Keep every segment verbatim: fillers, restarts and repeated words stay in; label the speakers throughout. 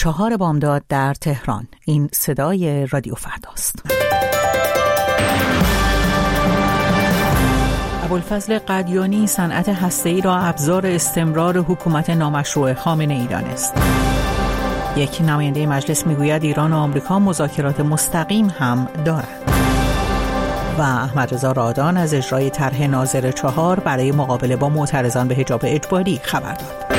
Speaker 1: چهار بامداد در تهران. این صدای رادیو فرداست. ابوالفضل قدیانی صنعت هسته‌ای را ابزار استمرار حکومت نامشروع خامنه‌ای دانست. یک نماینده مجلس میگوید ایران و آمریکا مذاکرات مستقیم هم دارند. و احمدرضا رادان از اجرای طرح ناظر چهار برای مقابله با معترضان به حجاب اجباری خبر داد.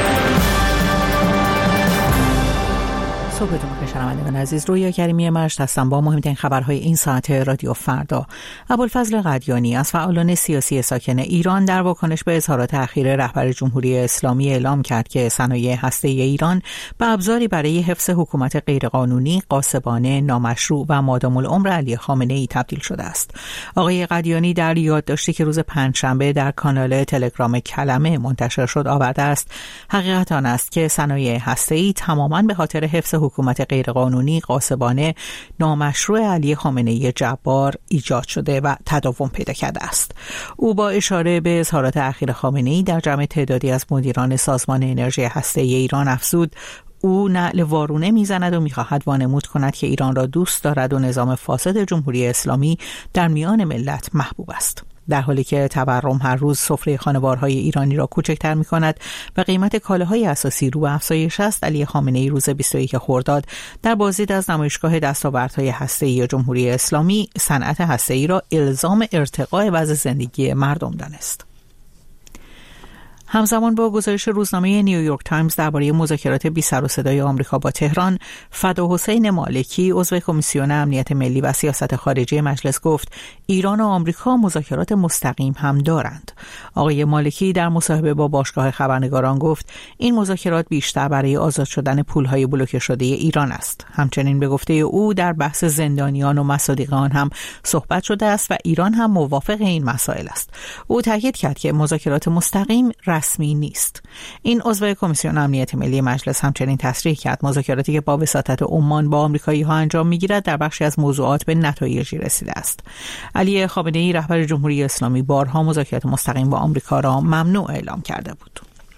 Speaker 1: صبحتون بخیر شنوندگان عزیز، رویا کریمی مجد هستم با مهمترین خبرهای این ساعت رادیو فردا. ابوالفضل قدیانی از فعالان سیاسی ساکن ایران در واکنش به اظهارات اخیر رهبر جمهوری اسلامی اعلام کرد که صنایع هسته‌ای ایران به ابزاری برای حفظ حکومت غیرقانونی، غاصبانه، نامشروع و مادام العمر علی خامنه‌ای تبدیل شده است. آقای قدیانی در یادداشتی که روز پنجشنبه در کانال تلگرام کلمه منتشر شد آورده است: حقیقت آن است که صنایع هسته‌ای تماماً به خاطر حفظ حکومت غیرقانونی، غاصبانه، نامشروع علی خامنه‌ای جبار ایجاد شده و تداوم پیدا کرده است. او با اشاره به اظهارات اخیر خامنه‌ای در جمع تعدادی از مدیران سازمان انرژی هسته‌ای ایران افزود: او نعل وارونه میزند و میخواهد وانمود کند که ایران را دوست دارد و نظام فاسد جمهوری اسلامی در میان ملت محبوب است. در حالی که تورم هر روز سفره خانوارهای ایرانی را کوچکتر می کند و قیمت کالاهای اساسی رو به افزایش است، علی خامنه‌ای روز بیست و یک خرداد در بازدید از نمایشگاه دستاوردهای هسته‌ای جمهوری اسلامی صنعت هسته‌ای را الزام ارتقاء وضع زندگی مردم دانست. همزمان با گزارش روزنامه نیویورک تایمز درباره مذاکرات بی سر و صدای آمریکا با تهران، فداحسین مالکی عضو کمیسیون امنیت ملی و سیاست خارجی مجلس گفت ایران و آمریکا مذاکرات مستقیم هم دارند. آقای مالکی در مصاحبه با باشگاه خبرنگاران گفت این مذاکرات بیشتر برای آزاد شدن پولهای بلوکه شده ایران است. همچنین به گفته او در بحث زندانیان و مصادیق آن هم صحبت شده است و ایران هم موافق این مسائل است. او تاکید کرد که مذاکرات مستقیم رسمی نیست. این عضو کمیسیون امنیت ملی مجلس همچنین تصریح کرد مذاکراتی که با وساطت عمان با آمریکایی‌ها انجام می‌گیرد در بخشی از موضوعات به نتایجی رسیده است. علی خامنه‌ای رهبر جمهوری اسلامی بارها مذاکرات مستقیم با آمریکا را ممنوع اعلام کرده بود.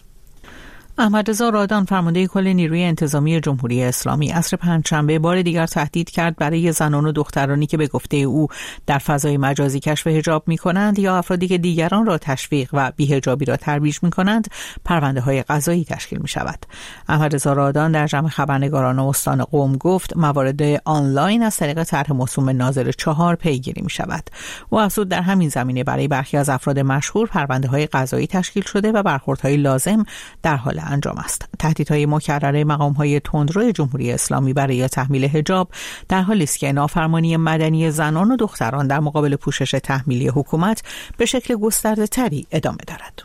Speaker 1: احمدرضا رادان فرمانده کل نیروی انتظامی جمهوری اسلامی عصر پنجشنبه بار دیگر تهدید کرد برای زنان و دخترانی که به گفته او در فضای مجازی کشف حجاب می‌کنند یا افرادی که دیگران را تشویق و بی‌حجابی را ترویج می‌کنند پرونده‌های قضایی تشکیل می‌شود. احمدرضا رادان در جمع خبرنگاران استان قم گفت موارد آنلاین از طریق طرح موسوم ناظر چهار پیگیری می‌شود. او افزود در همین زمینه برای برخی از افراد مشهور پرونده‌های قضایی تشکیل شده و برخوردهای لازم در حال انجام است. تهدیدهای مکرر مقام‌های تندرو جمهوری اسلامی برای تحمیل حجاب در حالی است که نافرمانی مدنی زنان و دختران در مقابل پوشش تحمیلی حکومت به شکل گسترده‌تری ادامه دارد.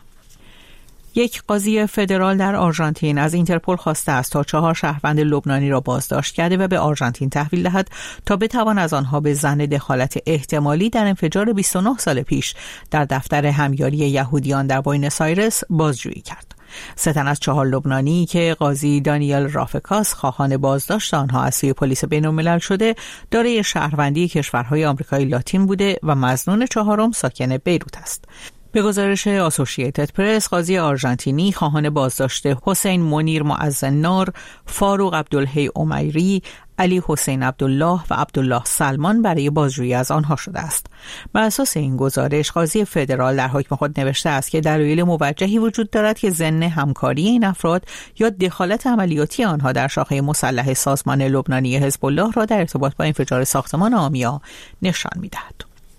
Speaker 1: یک قاضی فدرال در آرژانتین از اینترپل خواسته است تا چهار شهروند لبنانی را بازداشت کرده و به آرژانتین تحویل دهد تا بتوان از آنها به ظن دخالت احتمالی در انفجار بیست و نه سال پیش در دفتر همیاری یهودیان در بوئنوس آیرس بازجویی کرد. سه تن از چهار لبنانی که قاضی دانیل رافکاس خواهان بازداشت آنها از سوی پلیس بین‌الملل شده دارای شهروندی کشورهای آمریکای لاتین بوده و مظنون چهارم ساکن بیروت است. به گزارش آسوشییتد پرس، قاضی آرژانتینی خواهان بازداشت حسین منیر معزنار، فاروق عبدالحی عمیری، علی حسین عبدالله و عبدالله سلمان برای بازجویی از آنها شده است. بر اساس این گزارش، قاضی فدرال در حکم خود نوشته است که دلایل موجهی وجود دارد که ضمن همکاری این افراد یا دخالت عملیاتی آنها در شاخه مسلح سازمان لبنانی حزب الله را در ارتباط با انفجار ساختمان آمیا نشان می‌دهد.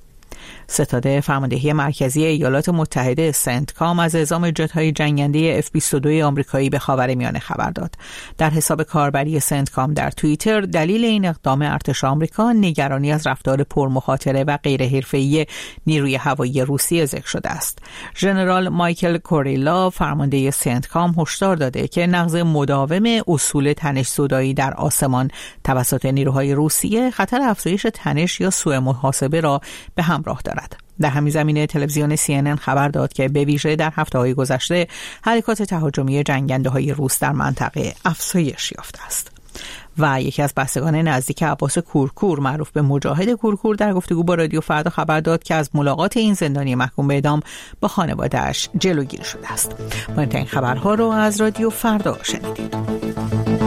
Speaker 1: ستاد فرماندهی مرکزی ایالات متحده سنتکام از اعزام جت‌های جنگنده اف بیست و دو آمریکایی به خاورمیانه خبر داد. در حساب کاربری سنتکام در توییتر دلیل این اقدام ارتش آمریکا نگرانی از رفتار پرمخاطره و غیر حرفه‌ای نیروی هوایی روسیه ذکر شده است. ژنرال مایکل کوریلا فرمانده سنتکام هشدار داده که نقض مداوم اصول تنش زدایی در آسمان توسط نیروهای روسیه خطر افزایش تنش یا سوء محاسبه را به همراه دارد. در همین زمینه تلویزیون سی ان ان خبر داد که به ویژه در هفته‌های گذشته حرکات تهاجمی جنگنده‌های روس در منطقه افزایش یافته است. و یکی از بستگان نزدیک عباس کورکور معروف به مجاهد کورکور در گفتگو با رادیو فردا خبر داد که از ملاقات این زندانی محکوم به اعدام با خانواده‌اش جلوگیری شده است. مهمترین خبرها رو از رادیو فردا شنیدید.